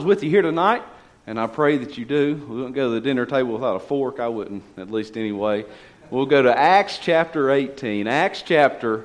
With you here tonight, and I pray that you do. We wouldn't go to the dinner table without a fork. I wouldn't, at least anyway. We'll go to Acts chapter 18. Acts chapter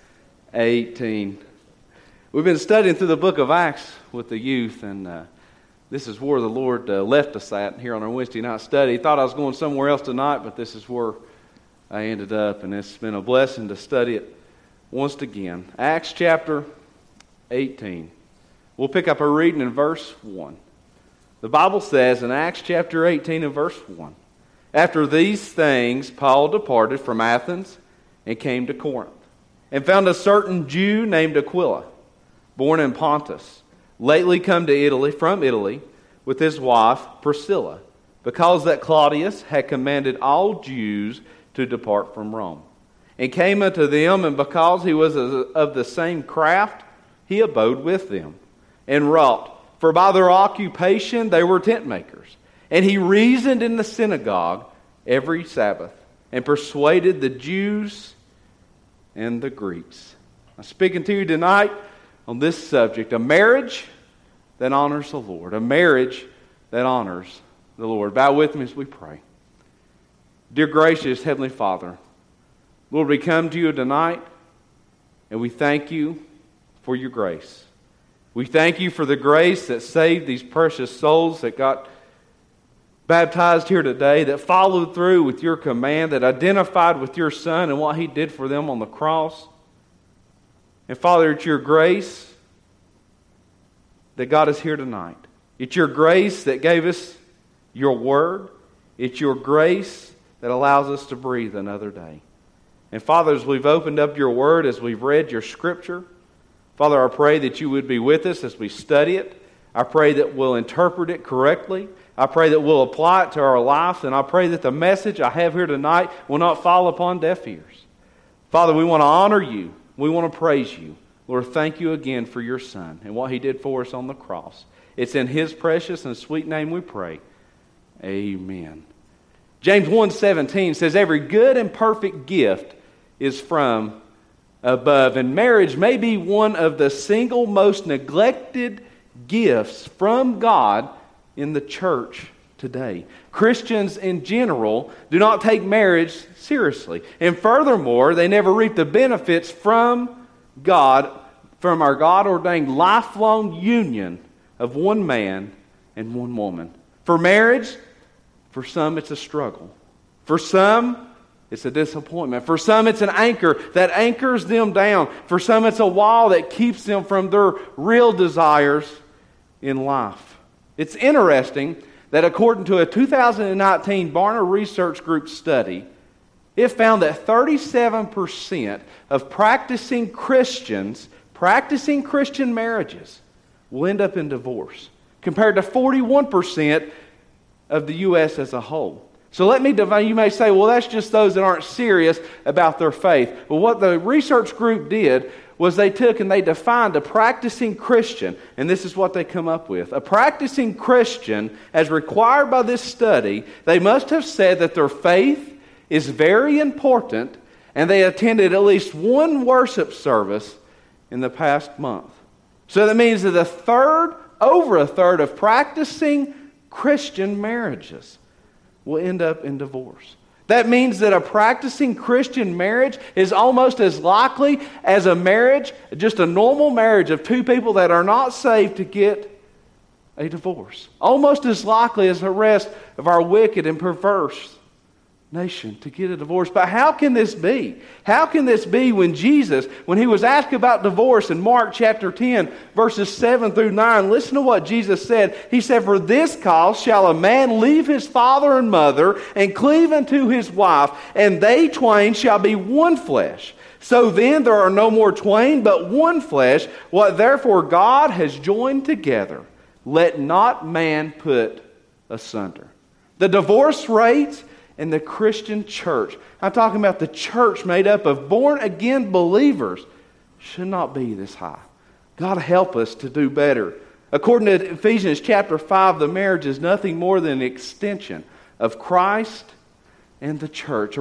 18. We've been studying through the book of Acts with the youth, and this is where the Lord left us at here on our Wednesday night study. Thought I was going somewhere else tonight, but this is where I ended up, and it's been a blessing to study it once again. Acts chapter 18. We'll pick up our reading in verse 1. The Bible says in Acts chapter 18 and verse 1, "After these things Paul departed from Athens and came to Corinth, and found a certain Jew named Aquila, born in Pontus, lately come to Italy from Italy, with his wife Priscilla, because that Claudius had commanded all Jews to depart from Rome. And came unto them, and because he was of the same craft, he abode with them, and wrought. For by their occupation they were tent makers. And he reasoned in the synagogue every Sabbath, and persuaded the Jews and the Greeks." I'm speaking to you tonight on this subject, a marriage that honors the Lord. A marriage that honors the Lord. Bow with me as we pray. Dear gracious Heavenly Father, Lord, we come to you tonight, and we thank you for your grace. We thank you for the grace that saved these precious souls that got baptized here today, that followed through with your command, that identified with your Son and what he did for them on the cross. And Father, it's your grace that got us here tonight. It's your grace that gave us your word. It's your grace that allows us to breathe another day. And Father, as we've opened up your word, as we've read your scripture, Father, I pray that you would be with us as we study it. I pray that we'll interpret it correctly. I pray that we'll apply it to our life. And I pray that the message I have here tonight will not fall upon deaf ears. Father, we want to honor you. We want to praise you. Lord, thank you again for your Son and what he did for us on the cross. It's in his precious and sweet name we pray. Amen. James 1:17 says, "Every good and perfect gift is from above." And marriage may be one of the single most neglected gifts from God in the church today. Christians in general do not take marriage seriously. And furthermore, they never reap the benefits from God, from our God-ordained lifelong union of one man and one woman. For marriage, for some it's a struggle. For some, it's a disappointment. For some, it's an anchor that anchors them down. For some, it's a wall that keeps them from their real desires in life. It's interesting that according to a 2019 Barna Research Group study, it found that 37% of practicing Christian marriages will end up in divorce, compared to 41% of the U.S. as a whole. So let me define. You may say, well, that's just those that aren't serious about their faith. Well, what the research group did was they took and they defined a practicing Christian, and this is what they come up with. A practicing Christian, as required by this study, they must have said that their faith is very important, and they attended at least one worship service in the past month. So that means that over a third of practicing Christian marriages will end up in divorce. That means that a practicing Christian marriage is almost as likely as a marriage, just a normal marriage of two people that are not saved, to get a divorce. Almost as likely as the rest of our wicked and perverse nation to get a divorce. But how can this be? How can this be when Jesus, when he was asked about divorce in Mark chapter 10, verses 7 through 9, listen to what Jesus said. He said, "For this cause shall a man leave his father and mother, and cleave unto his wife, and they twain shall be one flesh. So then there are no more twain, but one flesh. What therefore God has joined together, let not man put asunder." The divorce rate in the Christian church, I'm talking about the church made up of born-again believers, should not be this high. God help us to do better. According to Ephesians chapter 5, the marriage is nothing more than an extension of Christ and the church.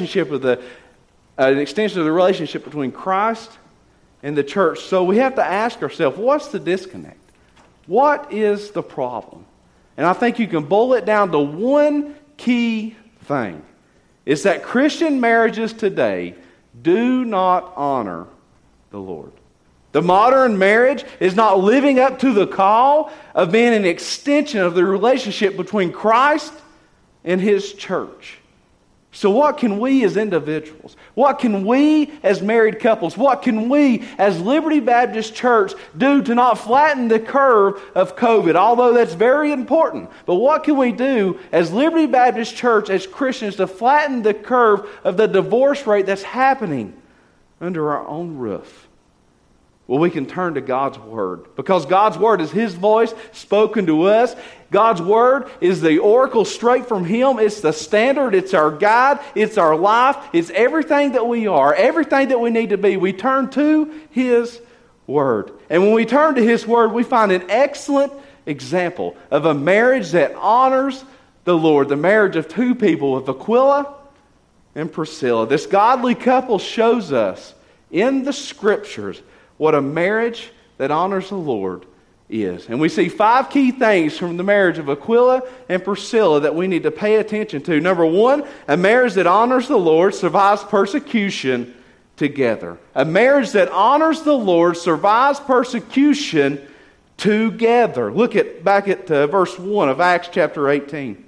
An extension of the relationship between Christ and the church. So we have to ask ourselves, what's the disconnect? What is the problem? And I think you can boil it down to one key thing. It's that Christian marriages today do not honor the Lord. The modern marriage is not living up to the call of being an extension of the relationship between Christ and His church. So what can we as individuals, what can we as married couples, what can we as Liberty Baptist Church do to not flatten the curve of COVID? Although that's very important. But what can we do as Liberty Baptist Church, as Christians, to flatten the curve of the divorce rate that's happening under our own roof? Well, we can turn to God's Word, because God's Word is His voice spoken to us. God's Word is the oracle straight from Him. It's the standard. It's our guide. It's our life. It's everything that we are, everything that we need to be. We turn to His Word. And when we turn to His Word, we find an excellent example of a marriage that honors the Lord, the marriage of two people, of Aquila and Priscilla. This godly couple shows us in the Scriptures what a marriage that honors the Lord is. And we see 5 key things from the marriage of Aquila and Priscilla that we need to pay attention to. Number 1, a marriage that honors the Lord survives persecution together. A marriage that honors the Lord survives persecution together. Look back at verse 1 of Acts chapter 18.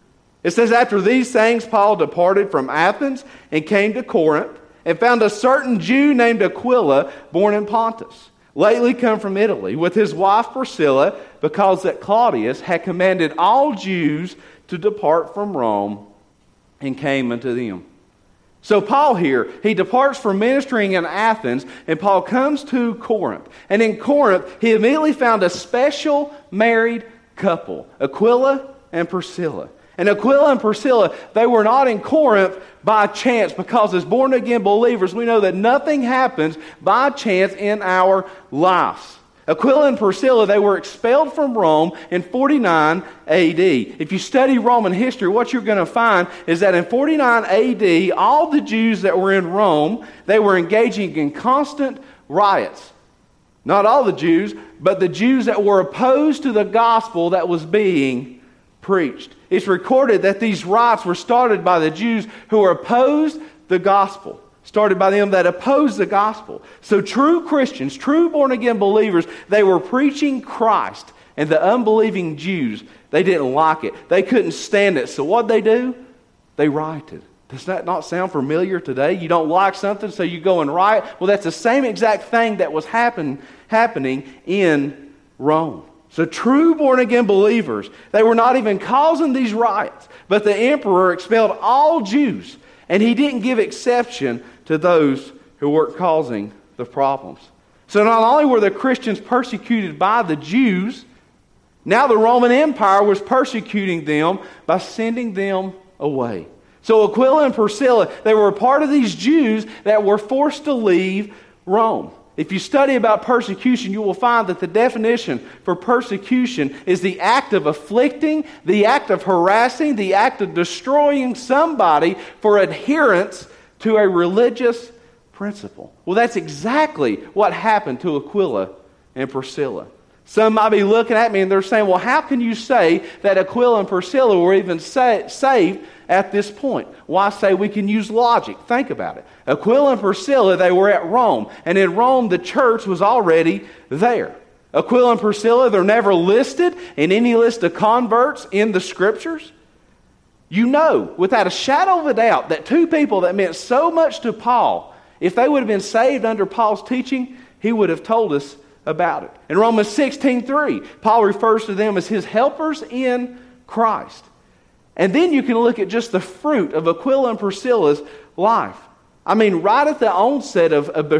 It says, "After these things Paul departed from Athens and came to Corinth, and found a certain Jew named Aquila, born in Pontus, lately come from Italy, with his wife Priscilla, because that Claudius had commanded all Jews to depart from Rome, and came unto them." So Paul here, he departs from ministering in Athens, and Paul comes to Corinth. And in Corinth, he immediately found a special married couple, Aquila and Priscilla. And Aquila and Priscilla, they were not in Corinth by chance, because as born-again believers, we know that nothing happens by chance in our lives. Aquila and Priscilla, they were expelled from Rome in 49 A.D. If you study Roman history, what you're going to find is that in 49 A.D., all the Jews that were in Rome, they were engaging in constant riots. Not all the Jews, but the Jews that were opposed to the gospel that was being preached. It's recorded that these riots were started by the Jews who opposed the gospel. Started by them that opposed the gospel. So true Christians, true born-again believers, they were preaching Christ. And the unbelieving Jews, they didn't like it. They couldn't stand it. So what'd they do? They rioted. Does that not sound familiar today? You don't like something, so you go and riot. Well, that's the same exact thing that was happening in Rome. So true born-again believers, they were not even causing these riots. But the emperor expelled all Jews. And he didn't give exception to those who weren't causing the problems. So not only were the Christians persecuted by the Jews, now the Roman Empire was persecuting them by sending them away. So Aquila and Priscilla, they were a part of these Jews that were forced to leave Rome. If you study about persecution, you will find that the definition for persecution is the act of afflicting, the act of harassing, the act of destroying somebody for adherence to a religious principle. Well, that's exactly what happened to Aquila and Priscilla. Some might be looking at me and they're saying, well, how can you say that Aquila and Priscilla were even saved at this point? Well, I say we can use logic. Think about it. Aquila and Priscilla, they were at Rome. And in Rome, the church was already there. Aquila and Priscilla, they're never listed in any list of converts in the Scriptures. You know, without a shadow of a doubt, that two people that meant so much to Paul, if they would have been saved under Paul's teaching, he would have told us about it. In Romans 16:3, Paul refers to them as his helpers in Christ. And then you can look at just the fruit of Aquila and Priscilla's life. I mean, right at the onset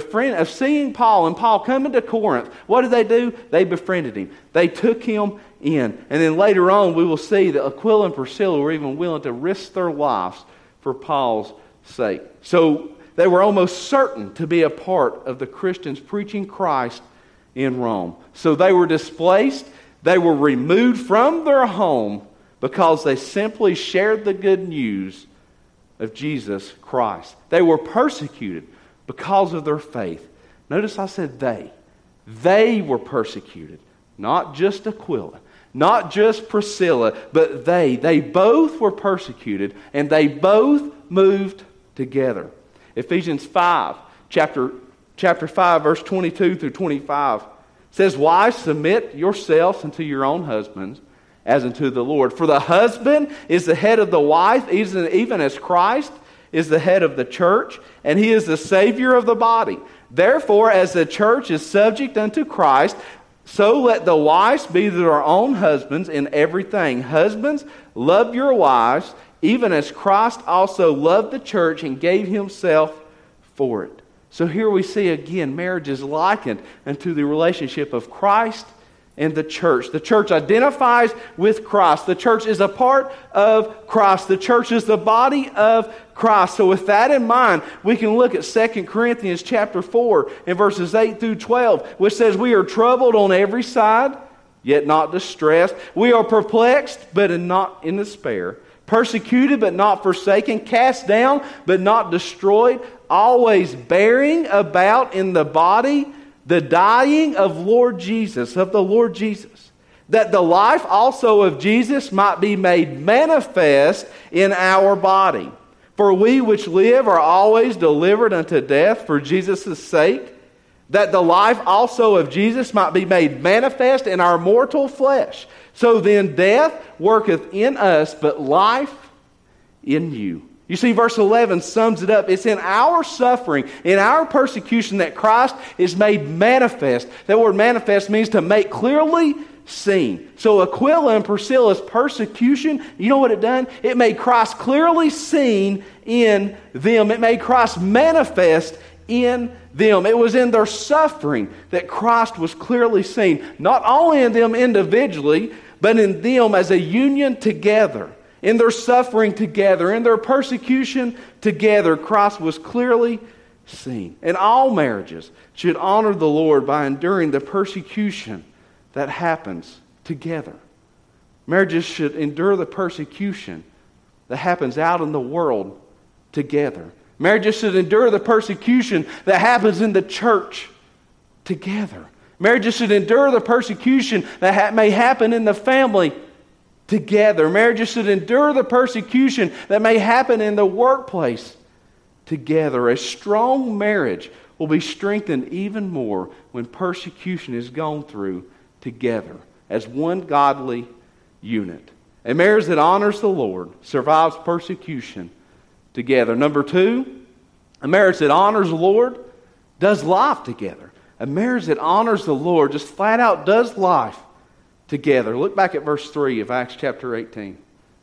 of seeing Paul and Paul coming to Corinth, what did they do? They befriended him. They took him in. And then later on, we will see that Aquila and Priscilla were even willing to risk their lives for Paul's sake. So they were almost certain to be a part of the Christians preaching Christ in Rome. So they were displaced. They were removed from their home because they simply shared the good news of Jesus Christ. They were persecuted because of their faith. Notice I said they. They were persecuted not just Aquila, not just Priscilla, but they both were persecuted, and they both moved together. Ephesians 5, chapter 5, verse 22 through 25 says, "Wives, submit yourselves unto your own husbands, as unto the Lord. For the husband is the head of the wife, even as Christ is the head of the church, and he is the Savior of the body. Therefore, as the church is subject unto Christ, so let the wives be to their own husbands in everything. Husbands, love your wives, even as Christ also loved the church and gave himself for it." So here we see again, marriage is likened unto the relationship of Christ and the church. The church identifies with Christ. The church is a part of Christ. The church is the body of Christ. So with that in mind, we can look at 2 Corinthians chapter 4 and verses 8 through 12, which says, "We are troubled on every side, yet not distressed. We are perplexed, but not in despair. Persecuted, but not forsaken. Cast down, but not destroyed. Always bearing about in the body the dying of the Lord Jesus, that the life also of Jesus might be made manifest in our body. For we which live are always delivered unto death for Jesus' sake, that the life also of Jesus might be made manifest in our mortal flesh. So then death worketh in us, but life in you." You see, verse 11 sums it up. It's in our suffering, in our persecution, that Christ is made manifest. That word manifest means to make clearly seen. So Aquila and Priscilla's persecution, you know what it done? It made Christ clearly seen in them. It made Christ manifest in them. It was in their suffering that Christ was clearly seen. Not only in them individually, but in them as a union together. In their suffering together, in their persecution together, Christ was clearly seen. And all marriages should honor the Lord by enduring the persecution that happens together. Marriages should endure the persecution that happens out in the world together. Marriages should endure the persecution that happens in the church together. Marriages should endure the persecution that may happen in the family together. Marriages should endure the persecution that may happen in the workplace together. A strong marriage will be strengthened even more when persecution is gone through together as one godly unit. A marriage that honors the Lord survives persecution together. Number 2, a marriage that honors the Lord does life together. A marriage that honors the Lord just flat out does life together. Look back at verse 3 of Acts chapter 18.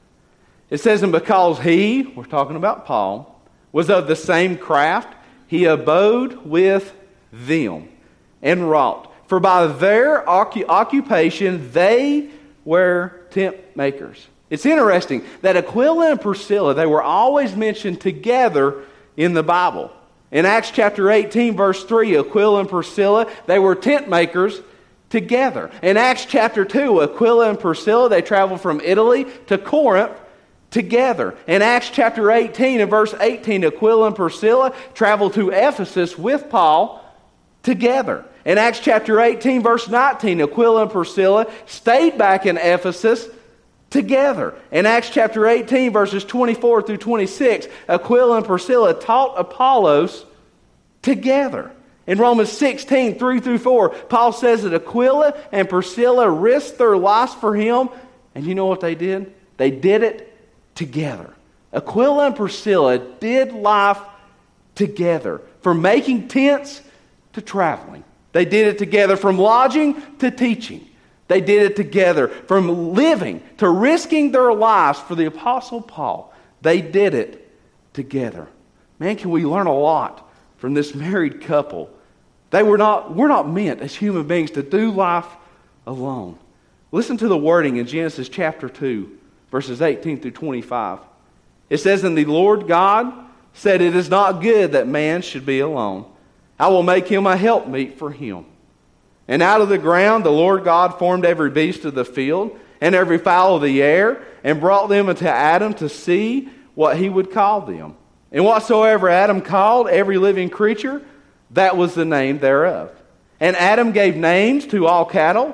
It says, "And because he," we're talking about Paul, "was of the same craft, he abode with them and wrought. For by their occupation they were tent makers." It's interesting that Aquila and Priscilla, they were always mentioned together in the Bible. In Acts chapter 18, verse 3, Aquila and Priscilla, they were tent makers together. In Acts chapter 2, Aquila and Priscilla, they traveled from Italy to Corinth together. In Acts chapter 18 and verse 18, Aquila and Priscilla traveled to Ephesus with Paul together. In Acts chapter 18, verse 19, Aquila and Priscilla stayed back in Ephesus together. In Acts chapter 18, verses 24 through 26, Aquila and Priscilla taught Apollos together. In Romans 16, 3 through 4, Paul says that Aquila and Priscilla risked their lives for him. And you know what they did? They did it together. Aquila and Priscilla did life together. From making tents to traveling. They did it together. From lodging to teaching. They did it together. From living to risking their lives for the Apostle Paul. They did it together. Man, can we learn a lot from this married couple. We're not meant as human beings to do life alone. Listen to the wording in Genesis chapter 2, verses 18 through 25. It says, "And the Lord God said, It is not good that man should be alone. I will make him a helpmeet for him. And out of the ground the Lord God formed every beast of the field and every fowl of the air, and brought them unto Adam to see what he would call them. And whatsoever Adam called every living creature, that was the name thereof. And Adam gave names to all cattle,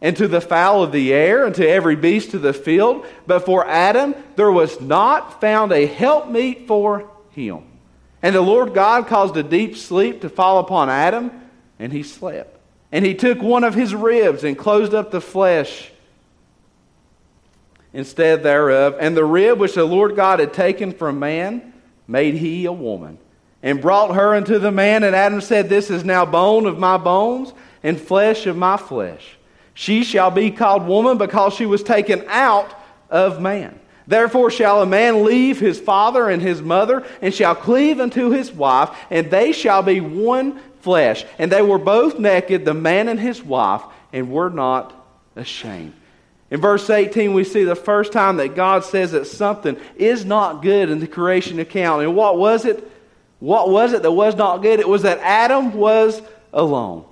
and to the fowl of the air, and to every beast of the field. But for Adam there was not found a helpmeet for him. And the Lord God caused a deep sleep to fall upon Adam, and he slept. And he took one of his ribs and closed up the flesh instead thereof. And the rib which the Lord God had taken from man made he a woman, and brought her unto the man. And Adam said, This is now bone of my bones, and flesh of my flesh. She shall be called woman, because she was taken out of man. Therefore shall a man leave his father and his mother, and shall cleave unto his wife, and they shall be one flesh. And they were both naked, the man and his wife, and were not ashamed. In verse 18, we see the first time that God says that something is not good in the creation account. And what was it? What was it that was not good? It was that Adam was alone.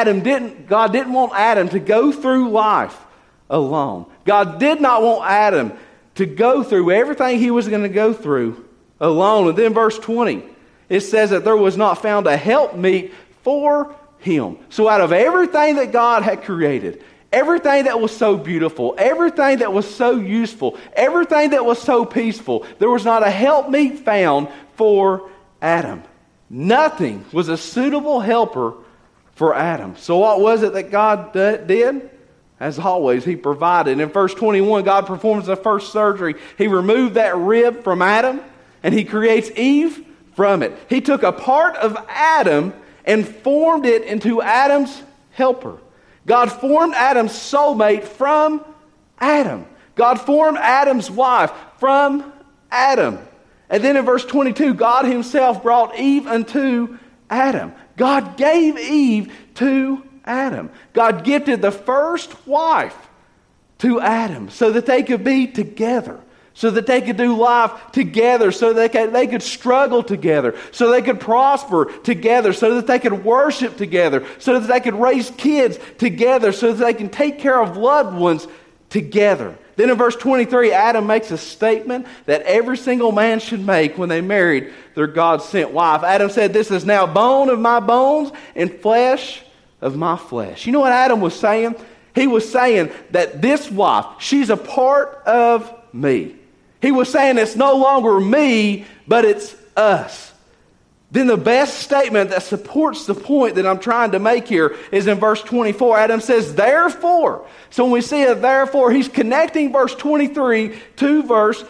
God didn't want Adam to go through life alone. God did not want Adam to go through everything he was going to go through alone. And then verse 20, it says that there was not found a helpmeet for him. So out of everything that God had created, everything that was so beautiful, everything that was so useful, everything that was so peaceful, there was not a helpmeet found for Adam. Nothing was a suitable helper for Adam. So what was it that God did? As always, He provided. In verse 21, God performs the first surgery. He removed that rib from Adam, and He creates Eve from it. He took a part of Adam and formed it into Adam's helper. God formed Adam's soulmate from Adam. God formed Adam's wife from Adam. And then in verse 22, God Himself brought Eve unto Adam. God gave Eve to Adam. God gifted the first wife to Adam so that they could be together, so that they could do life together, so that they could struggle together, so they could prosper together, so that they could worship together, so that they could raise kids together, so that they can take care of loved ones together. Then in verse 23, Adam makes a statement that every single man should make when they married their God-sent wife. Adam said, This is now bone of my bones and flesh of my flesh. You know what Adam was saying? He was saying that this wife, she's a part of me. He was saying it's no longer me, but it's us. Then the best statement that supports the point that I'm trying to make here is in verse 24. Adam says, Therefore. So when we see a therefore, he's connecting verse 23 to verse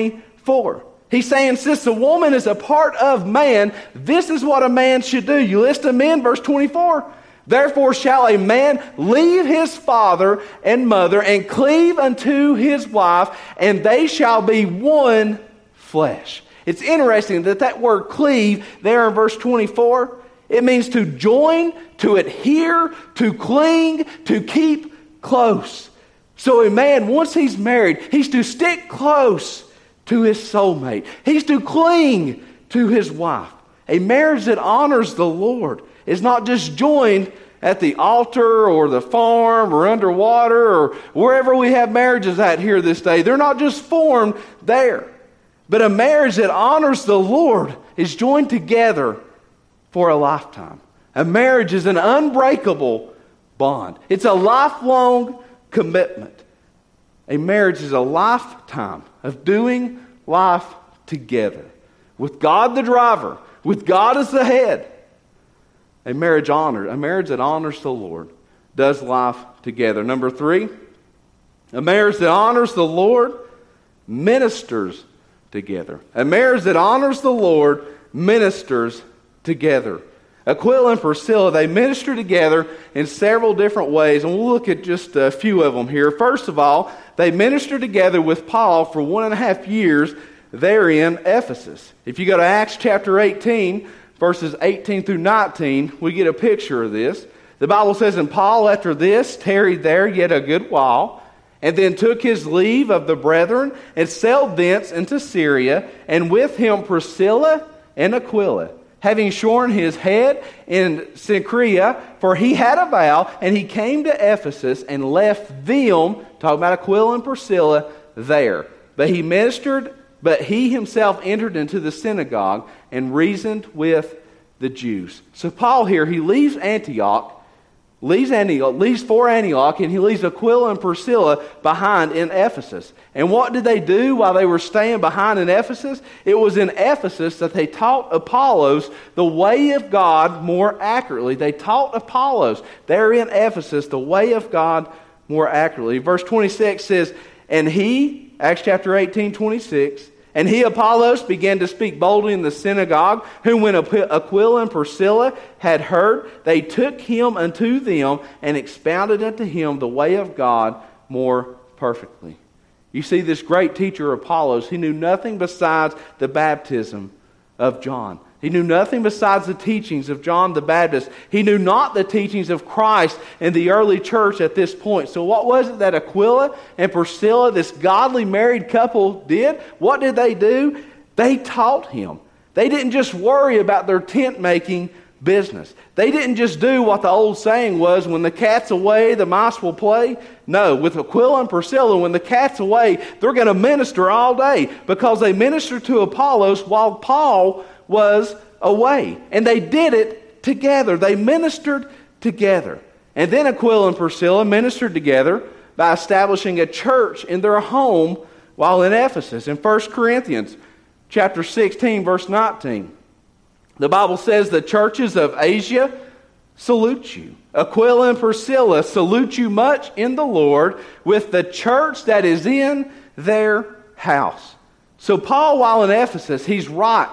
24. He's saying, since the woman is a part of man, this is what a man should do. You list them in verse 24. Therefore shall a man leave his father and mother and cleave unto his wife, and they shall be one flesh. It's interesting that word cleave there in verse 24, it means to join, to adhere, to cling, to keep close. So a man, once he's married, he's to stick close to his soulmate. He's to cling to his wife. A marriage that honors the Lord is not just joined at the altar or the farm or underwater or wherever we have marriages at here this day. They're not just formed there. But a marriage that honors the Lord is joined together for a lifetime. A marriage is an unbreakable bond. It's a lifelong commitment. A marriage is a lifetime of doing life together. With God the driver, with God as the head. A marriage that honors the Lord does life together. Number 3, a marriage that honors the Lord ministers together. A marriage that honors the Lord ministers together. Aquila and Priscilla, they minister together in several different ways, and we'll look at just a few of them here. First of all, they minister together with Paul for 1.5 years there in Ephesus. If you go to Acts chapter 18, verses 18 through 19, we get a picture of this. The Bible says, And Paul after this tarried there yet a good while, and then took his leave of the brethren, and sailed thence into Syria, and with him Priscilla and Aquila, having shorn his head in Cenchrea, for he had a vow, and he came to Ephesus and left them, talking about Aquila and Priscilla, there. But he himself entered into the synagogue and reasoned with the Jews. So Paul here, he leaves Antioch leaves for Antioch, and he leaves Aquila and Priscilla behind in Ephesus. And what did they do while they were staying behind in Ephesus? It was in Ephesus that they taught Apollos the way of God more accurately. They taught Apollos there in Ephesus the way of God more accurately. Verse 26 says, and he, Acts chapter 18, 26, and he, Apollos, began to speak boldly in the synagogue, whom when Aquila and Priscilla had heard, they took him unto them and expounded unto him the way of God more perfectly. You see, this great teacher Apollos, he knew nothing besides the baptism of John. He knew nothing besides the teachings of John the Baptist. He knew not the teachings of Christ in the early church at this point. So what was it that Aquila and Priscilla, this godly married couple, did? What did they do? They taught him. They didn't just worry about their tent-making business. They didn't just do what the old saying was, when the cat's away, the mice will play. No, with Aquila and Priscilla, when the cat's away, they're going to minister all day, because they ministered to Apollos while Paul was away. And they did it together. They ministered together. And then Aquila and Priscilla ministered together by establishing a church in their home while in Ephesus. In 1 Corinthians chapter 16, verse 19, the Bible says, the churches of Asia salute you. Aquila and Priscilla salute you much in the Lord, with the church that is in their house. So Paul, while in Ephesus, he's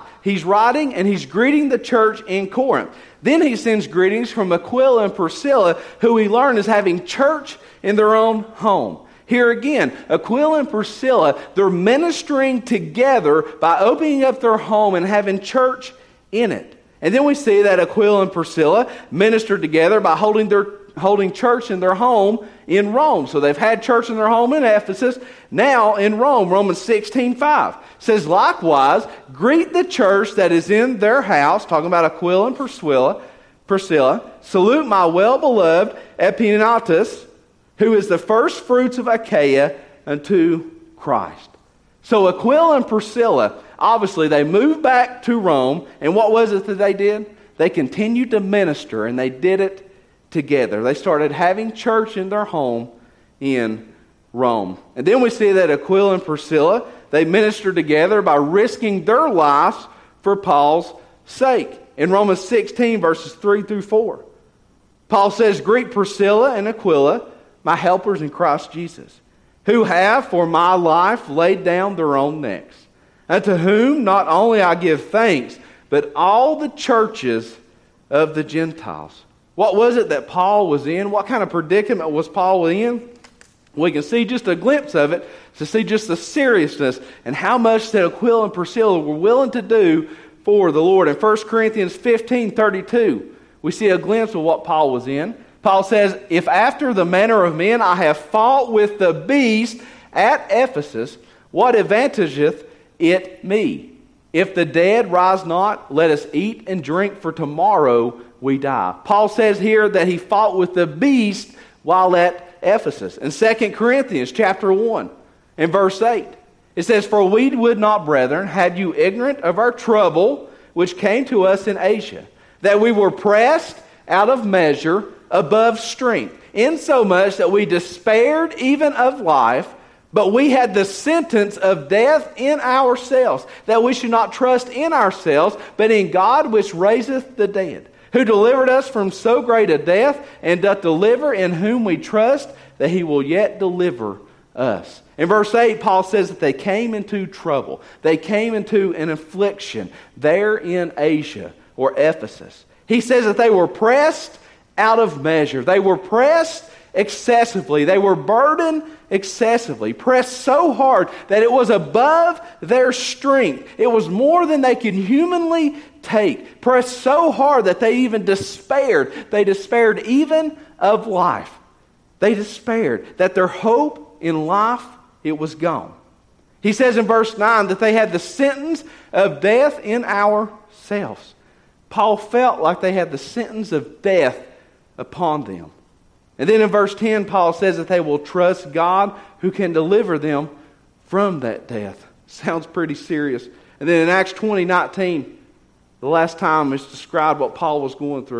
writing and he's greeting the church in Corinth. Then he sends greetings from Aquila and Priscilla, who we learn is having church in their own home. Here again, Aquila and Priscilla, they're ministering together by opening up their home and having church in it. And then we see that Aquila and Priscilla ministered together by holding church in their home in Rome. So they've had church in their home in Ephesus, now in Rome. Romans 16:5 says, likewise, greet the church that is in their house, talking about Aquila and Priscilla. Salute my well-beloved Epaenetus, who is the first fruits of Achaia unto Christ. So Aquila and Priscilla, obviously they moved back to Rome, and what was it that they did? They continued to minister, and they did it together. They started having church in their home in Rome. And then we see that Aquila and Priscilla, they ministered together by risking their lives for Paul's sake. In Romans 16, verses 3 through 4, Paul says, greet Priscilla and Aquila, my helpers in Christ Jesus, who have for my life laid down their own necks, unto whom not only I give thanks, but all the churches of the Gentiles. What was it that Paul was in? What kind of predicament was Paul in? We can see just a glimpse of it to see just the seriousness and how much that Aquila and Priscilla were willing to do for the Lord. In 1 Corinthians 15:32, we see a glimpse of what Paul was in. Paul says, if after the manner of men I have fought with the beast at Ephesus, what advantageth it me? If the dead rise not, let us eat and drink, for tomorrow we die. Paul says here that he fought with the beast while at Ephesus. In 2 Corinthians chapter 1 and verse 8, it says, for we would not, brethren, have you ignorant of our trouble which came to us in Asia, that we were pressed out of measure above strength, insomuch that we despaired even of life, but we had the sentence of death in ourselves, that we should not trust in ourselves, but in God which raiseth the dead, who delivered us from so great a death, and doth deliver, in whom we trust that he will yet deliver us. In verse 8, Paul says that they came into trouble. They came into an affliction there in Asia, or Ephesus. He says that they were pressed out of measure. They were pressed excessively. They were burdened excessively, pressed so hard that it was above their strength. It was more than they could humanly take. Pressed so hard that they even despaired. They despaired even of life. They despaired that their hope in life, it was gone. He says in verse 9 that they had the sentence of death in ourselves. Paul felt like they had the sentence of death upon them. And then in verse 10, Paul says that they will trust God who can deliver them from that death. Sounds pretty serious. And then in Acts 20:19, the last time it's described what Paul was going through,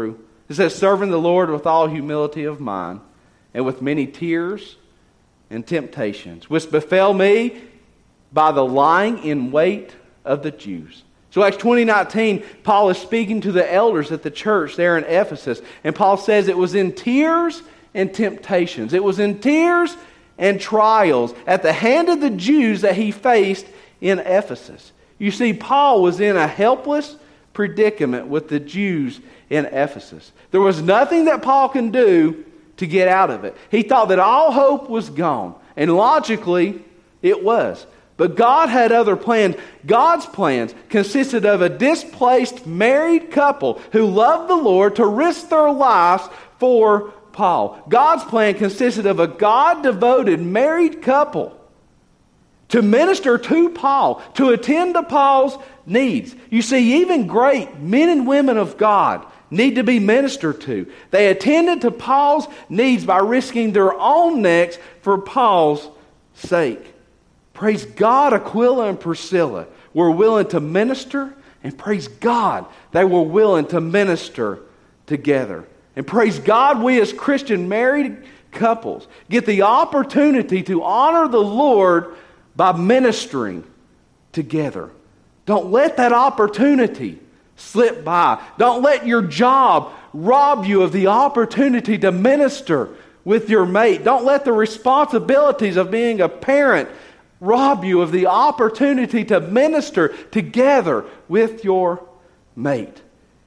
It says, serving the Lord with all humility of mind, and with many tears and temptations, which befell me by the lying in wait of the Jews. So Acts 20:19, Paul is speaking to the elders at the church there in Ephesus. And Paul says it was in tears and temptations. It was in tears and trials at the hand of the Jews that he faced in Ephesus. You see, Paul was in a helpless predicament with the Jews in Ephesus. There was nothing that Paul can do to get out of it. He thought that all hope was gone. And logically, it was. But God had other plans. God's plans consisted of a displaced married couple who loved the Lord to risk their lives for Paul. God's plan consisted of a God-devoted married couple to minister to Paul, to attend to Paul's needs. You see, even great men and women of God need to be ministered to. They attended to Paul's needs by risking their own necks for Paul's sake. Praise God, Aquila and Priscilla were willing to minister, and praise God, they were willing to minister together. And praise God, we as Christian married couples get the opportunity to honor the Lord by ministering together. Don't let that opportunity slip by. Don't let your job rob you of the opportunity to minister with your mate. Don't let the responsibilities of being a parent rob you of the opportunity to minister together with your mate.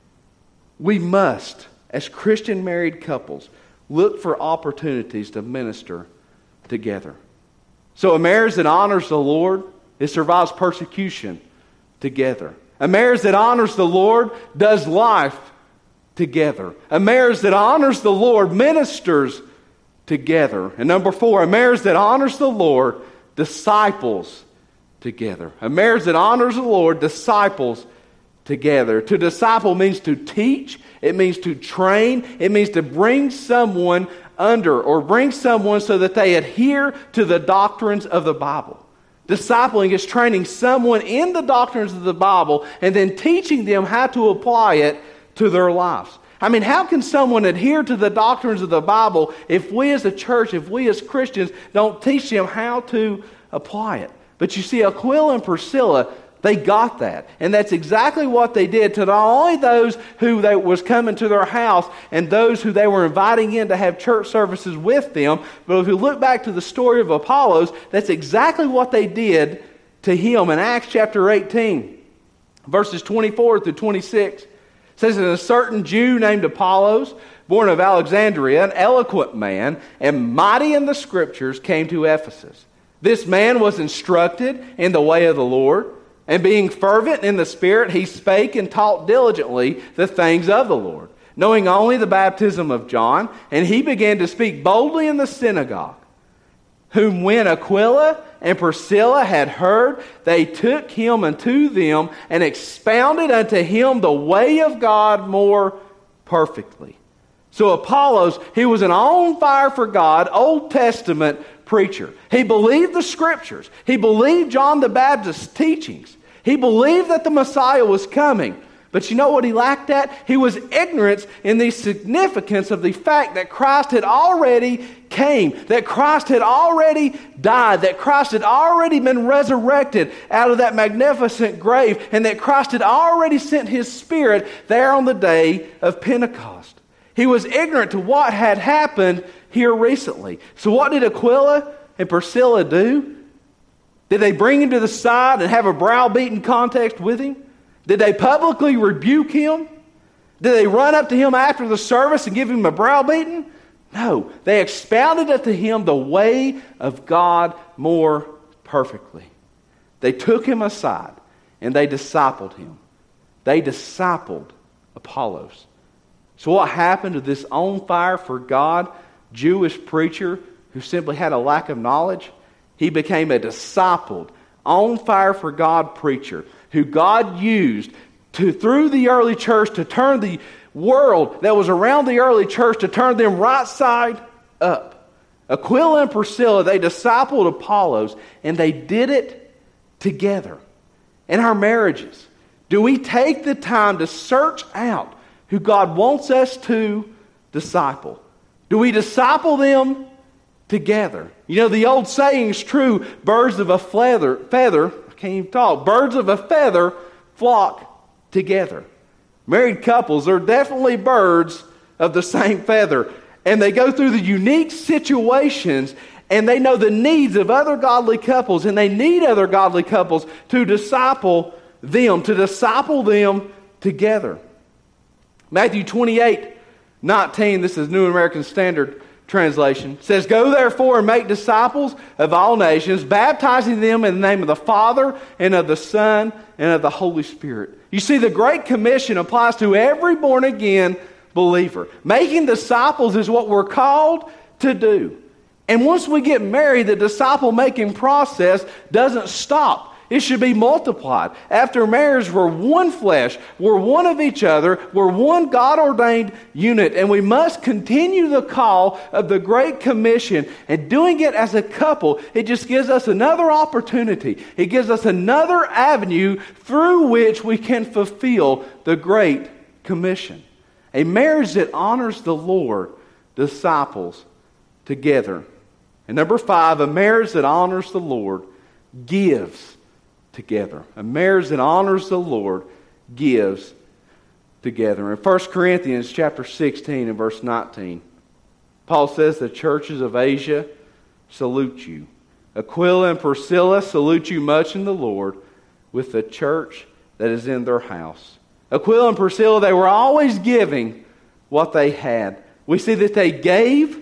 We must, as Christian married couples, look for opportunities to minister together. So a marriage that honors the Lord, it survives persecution together. A marriage that honors the Lord does life together. A marriage that honors the Lord ministers together. And number 4, a marriage that honors the Lord disciples together. A marriage that honors the Lord disciples together. To disciple means to teach. It means to train. It means to bring someone under or bring someone so that they adhere to the doctrines of the Bible. Discipling is training someone in the doctrines of the Bible and then teaching them how to apply it to their lives. I mean, how can someone adhere to the doctrines of the Bible if we as a church, if we as Christians don't teach them how to apply it? But you see, Aquila and Priscilla, they got that. And that's exactly what they did to not only those who was coming to their house and those who they were inviting in to have church services with them. But if you look back to the story of Apollos, that's exactly what they did to him in Acts chapter 18, verses 24 through 26. It says that a certain Jew named Apollos, born of Alexandria, an eloquent man and mighty in the Scriptures, came to Ephesus. This man was instructed in the way of the Lord, and being fervent in the Spirit, he spake and taught diligently the things of the Lord, knowing only the baptism of John. And he began to speak boldly in the synagogue, whom when Aquila and Priscilla had heard, they took him unto them and expounded unto him the way of God more perfectly. So Apollos, he was an on fire for God, Old Testament preacher. He believed the Scriptures. He believed John the Baptist's teachings. He believed that the Messiah was coming. But you know what he lacked at? He was ignorance in the significance of the fact that Christ had already came, that Christ had already died, that Christ had already been resurrected out of that magnificent grave, and that Christ had already sent His Spirit there on the day of Pentecost. He was ignorant to what had happened here recently. So what did Aquila and Priscilla do? Did they bring him to the side and have a browbeating contest with him? Did they publicly rebuke him? Did they run up to him after the service and give him a browbeating? No. They expounded unto him the way of God more perfectly. They took him aside and they discipled him. They discipled Apollos. So what happened to this on fire for God Jewish preacher who simply had a lack of knowledge? He became a discipled, on fire for God preacher who God used through the early church to turn the world that was around the early church, to turn them right side up. Aquila and Priscilla, they discipled Apollos, and they did it together. In our marriages, do we take the time to search out who God wants us to disciple. Do we disciple them together? You know, the old saying is true, birds of a feather, I can't even talk, birds of a feather flock together. Married couples are definitely birds of the same feather. And they go through the unique situations, and they know the needs of other godly couples, and they need other godly couples to disciple them together. Matthew 28:19, this is New American Standard Translation, says, "Go therefore and make disciples of all nations, baptizing them in the name of the Father and of the Son and of the Holy Spirit." You see, the Great Commission applies to every born-again believer. Making disciples is what we're called to do. And once we get married, the disciple-making process doesn't stop. It should be multiplied. After marriage, we're one flesh. We're one of each other. We're one God-ordained unit. And we must continue the call of the Great Commission. And doing it as a couple, it just gives us another opportunity. It gives us another avenue through which we can fulfill the Great Commission. A marriage that honors the Lord disciples together. And number 5, a marriage that honors the Lord gives together. A marriage that honors the Lord gives together. In 1 Corinthians chapter 16 and verse 19, Paul says, "The churches of Asia salute you. Aquila and Priscilla salute you much in the Lord, with the church that is in their house." Aquila and Priscilla, they were always giving what they had. We see that they gave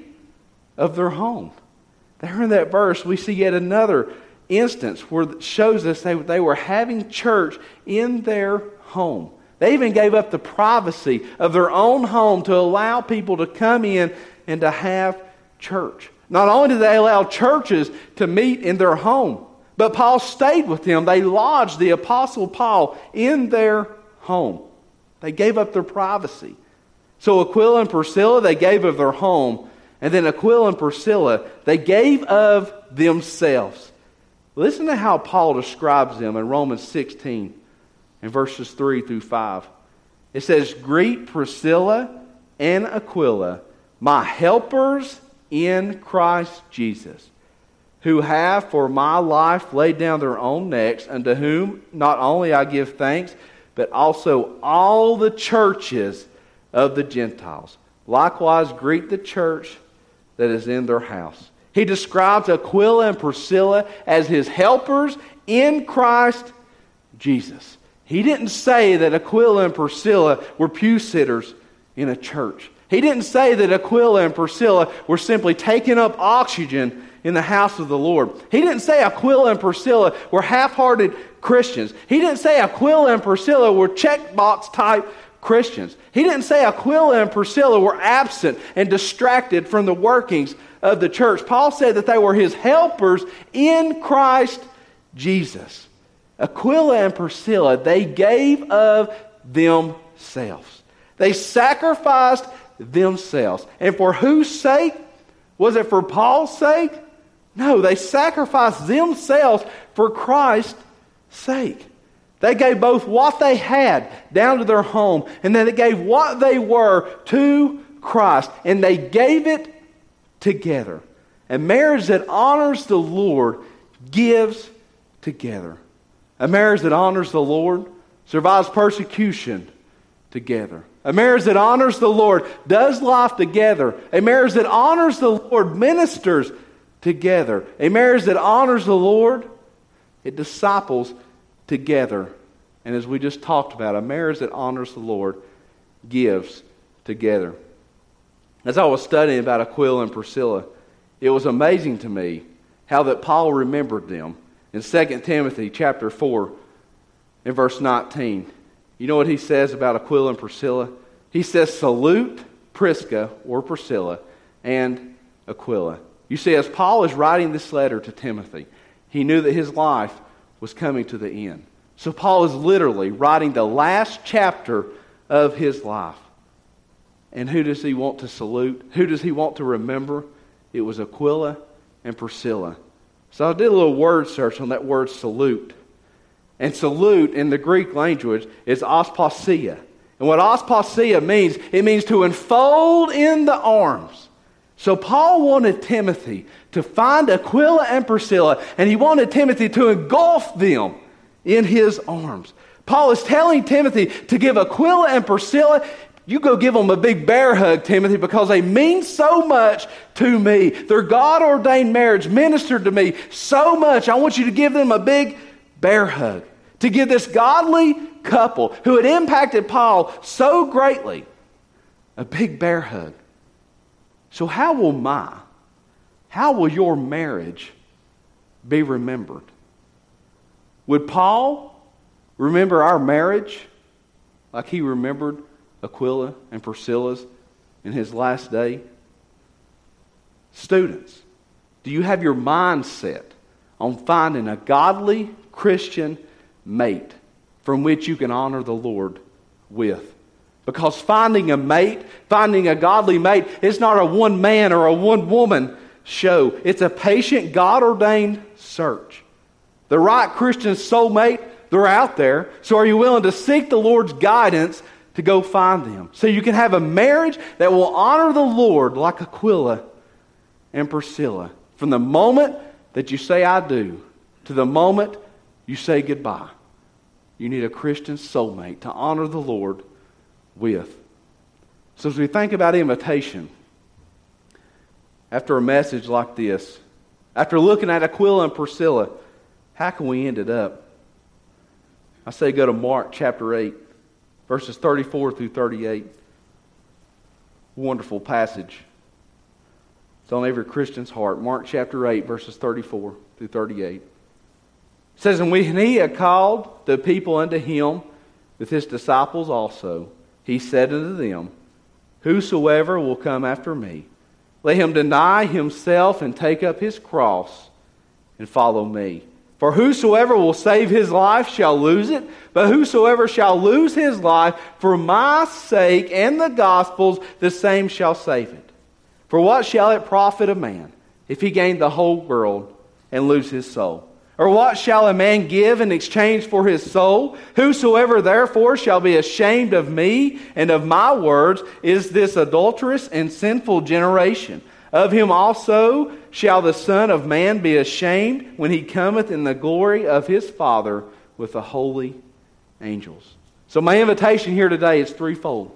of their home. There in that verse, we see yet another instance where it shows us they were having church in their home. They even gave up the privacy of their own home to allow people to come in and to have church. Not only did they allow churches to meet in their home, but Paul stayed with them. They lodged the Apostle Paul in their home. They gave up their privacy. So Aquila and Priscilla, they gave of their home. And then Aquila and Priscilla, they gave of themselves. Listen to how Paul describes them in Romans 16 in verses 3 through 5. It says, "Greet Priscilla and Aquila, my helpers in Christ Jesus, who have for my life laid down their own necks, unto whom not only I give thanks, but also all the churches of the Gentiles. Likewise greet the church that is in their house." He describes Aquila and Priscilla as his helpers in Christ Jesus. He didn't say that Aquila and Priscilla were pew sitters in a church. He didn't say that Aquila and Priscilla were simply taking up oxygen in the house of the Lord. He didn't say Aquila and Priscilla were half-hearted Christians. He didn't say Aquila and Priscilla were checkbox type Christians. He didn't say Aquila and Priscilla were absent and distracted from the workings of the church. Paul said that they were his helpers in Christ Jesus. Aquila and Priscilla, they gave of themselves. They sacrificed themselves. And for whose sake? Was it for Paul's sake? No, they sacrificed themselves for Christ's sake. They gave both what they had down to their home, and then they gave what they were to Christ, and they gave it together. A marriage that honors the Lord gives together. A marriage that honors the Lord survives persecution together. A marriage that honors the Lord does life together. A marriage that honors the Lord ministers together. A marriage that honors the Lord, it disciples together. And as we just talked about, a marriage that honors the Lord gives together. As I was studying about Aquila and Priscilla, it was amazing to me how that Paul remembered them. In 2 Timothy chapter 4 in verse 19, you know what he says about Aquila and Priscilla? He says, "Salute Prisca," or Priscilla, "and Aquila." You see, as Paul is writing this letter to Timothy, he knew that his life was coming to the end. So Paul is literally writing the last chapter of his life. And who does he want to salute? Who does he want to remember? It was Aquila and Priscilla. So I did a little word search on that word salute. And salute in the Greek language is ospasia. And what osposia means, it means to enfold in the arms. So Paul wanted Timothy to find Aquila and Priscilla, and he wanted Timothy to engulf them in his arms. Paul is telling Timothy to give Aquila and Priscilla, you go give them a big bear hug, Timothy, because they mean so much to me. Their God-ordained marriage ministered to me so much. I want you to give them a big bear hug. To give this godly couple who had impacted Paul so greatly a big bear hug. So how will your marriage be remembered? Would Paul remember our marriage like he remembered Aquila and Priscilla's in his last day? Students, do you have your mind set on finding a godly Christian mate from which you can honor the Lord with? Because finding a mate, finding a godly mate, is not a one man or a one woman show. It's a patient, God-ordained search. The right Christian soulmate, they're out there. So are you willing to seek the Lord's guidance to go find them? So you can have a marriage that will honor the Lord like Aquila and Priscilla. From the moment that you say I do to the moment you say goodbye. You need a Christian soulmate to honor the Lord with. So as we think about invitation, after a message like this, after looking at Aquila and Priscilla, how can we end it up? I say go to Mark chapter 8, verses 34 through 38. Wonderful passage. It's on every Christian's heart. Mark chapter 8, verses 34 through 38. It says, And when he had called the people unto him with his disciples also, he said unto them, Whosoever will come after me, let him deny himself and take up his cross and follow me. For whosoever will save his life shall lose it, but whosoever shall lose his life for my sake and the gospel's, the same shall save it. For what shall it profit a man if he gain the whole world and lose his soul? Or what shall a man give in exchange for his soul? Whosoever therefore shall be ashamed of me and of my words is this adulterous and sinful generation. Of him also shall the Son of Man be ashamed when he cometh in the glory of his Father with the holy angels. So my invitation here today is threefold.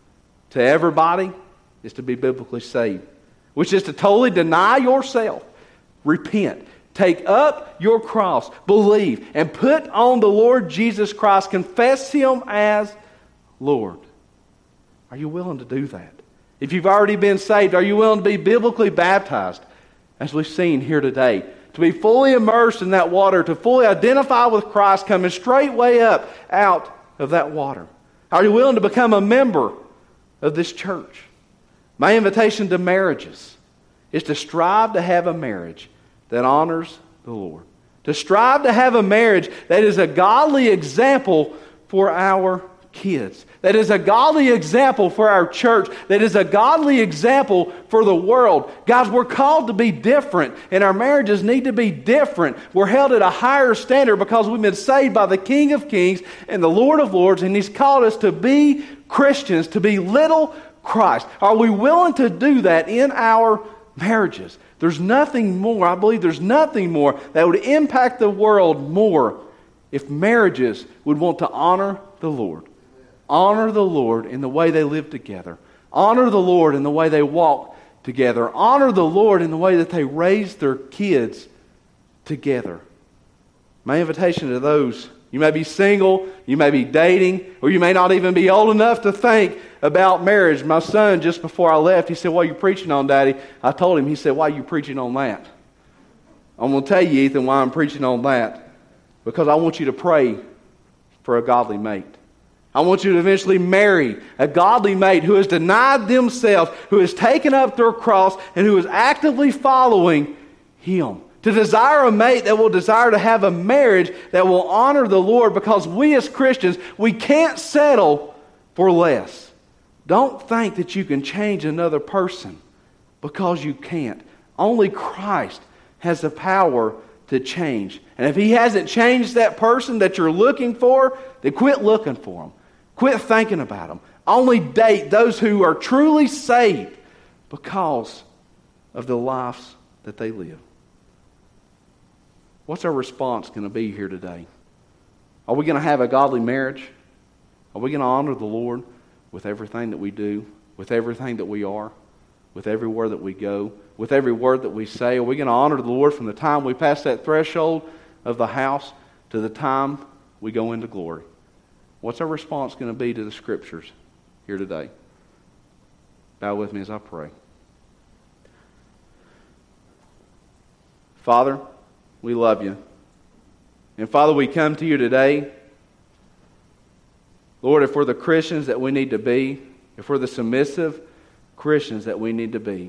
To everybody is to be biblically saved, which is to totally deny yourself, repent, take up your cross, believe, and put on the Lord Jesus Christ. Confess Him as Lord. Are you willing to do that? If you've already been saved, are you willing to be biblically baptized, as we've seen here today? To be fully immersed in that water, to fully identify with Christ coming straight way up out of that water. Are you willing to become a member of this church? My invitation to marriages is to strive to have a marriage that honors the Lord. To strive to have a marriage that is a godly example for our kids. That is a godly example for our church. That is a godly example for the world. Guys, we're called to be different, and our marriages need to be different. We're held at a higher standard because we've been saved by the King of Kings and the Lord of Lords, and He's called us to be Christians, to be little Christ. Are we willing to do that in our marriages? There's nothing more, I believe there's nothing more that would impact the world more if marriages would want to honor the Lord. Honor the Lord in the way they live together. Honor the Lord in the way they walk together. Honor the Lord in the way that they raise their kids together. My invitation to those, you may be single, you may be dating, or you may not even be old enough to think about marriage. My son, just before I left, he said, "What are you preaching on, Daddy?" I told him, he said, "Why are you preaching on that?" I'm going to tell you, Ethan, why I'm preaching on that. Because I want you to pray for a godly mate. I want you to eventually marry a godly mate who has denied themselves, who has taken up their cross, and who is actively following Him. To desire a mate that will desire to have a marriage that will honor the Lord, because we as Christians, we can't settle for less. Don't think that you can change another person, because you can't. Only Christ has the power to change. And if He hasn't changed that person that you're looking for, then quit looking for Him. Quit thinking about them. Only date those who are truly saved because of the lives that they live. What's our response going to be here today? Are we going to have a godly marriage? Are we going to honor the Lord with everything that we do, with everything that we are, with everywhere that we go, with every word that we say? Are we going to honor the Lord from the time we pass that threshold of the house to the time we go into glory? What's our response going to be to the Scriptures here today? Bow with me as I pray. Father, we love you. And Father, we come to you today. Lord, if we're the Christians that we need to be, if we're the submissive Christians that we need to be,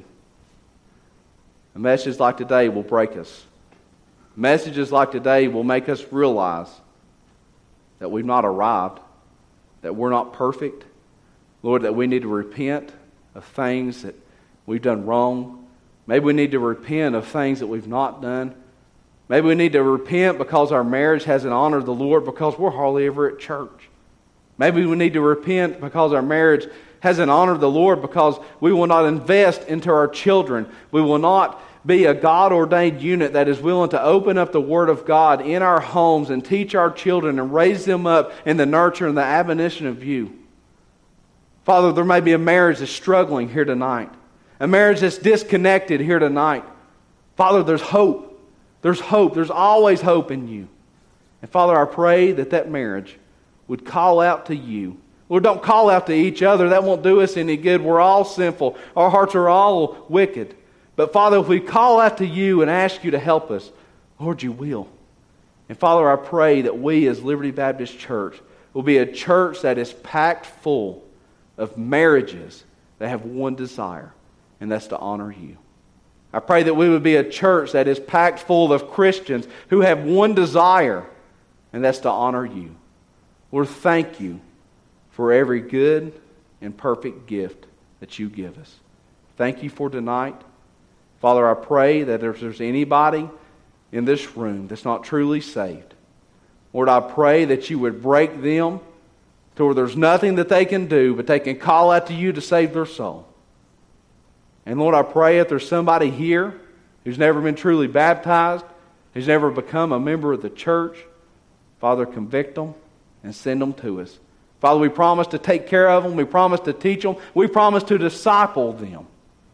a message like today will break us. Messages like today will make us realize that we've not arrived, that we're not perfect. Lord, that we need to repent of things that we've done wrong. Maybe we need to repent of things that we've not done. Maybe we need to repent because our marriage hasn't honored the Lord because we're hardly ever at church. Maybe we need to repent because our marriage hasn't honored the Lord because we will not invest into our children. We will not be a God-ordained unit that is willing to open up the Word of God in our homes and teach our children and raise them up in the nurture and the admonition of you. Father, there may be a marriage that's struggling here tonight. A marriage that's disconnected here tonight. Father, there's hope. There's hope. There's always hope in you. And Father, I pray that that marriage would call out to you. Lord, don't call out to each other. That won't do us any good. We're all sinful. Our hearts are all wicked. But Father, if we call out to you and ask you to help us, Lord, you will. And Father, I pray that we as Liberty Baptist Church will be a church that is packed full of marriages that have one desire, and that's to honor you. I pray that we would be a church that is packed full of Christians who have one desire, and that's to honor you. Lord, thank you for every good and perfect gift that you give us. Thank you for tonight. Father, I pray that if there's anybody in this room that's not truly saved, Lord, I pray that you would break them to where there's nothing that they can do, but they can call out to you to save their soul. And Lord, I pray if there's somebody here who's never been truly baptized, who's never become a member of the church, Father, convict them and send them to us. Father, we promise to take care of them. We promise to teach them. We promise to disciple them.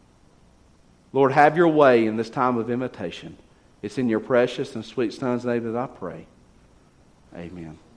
Lord, have your way in this time of invitation. It's in your precious and sweet Son's name that I pray. Amen.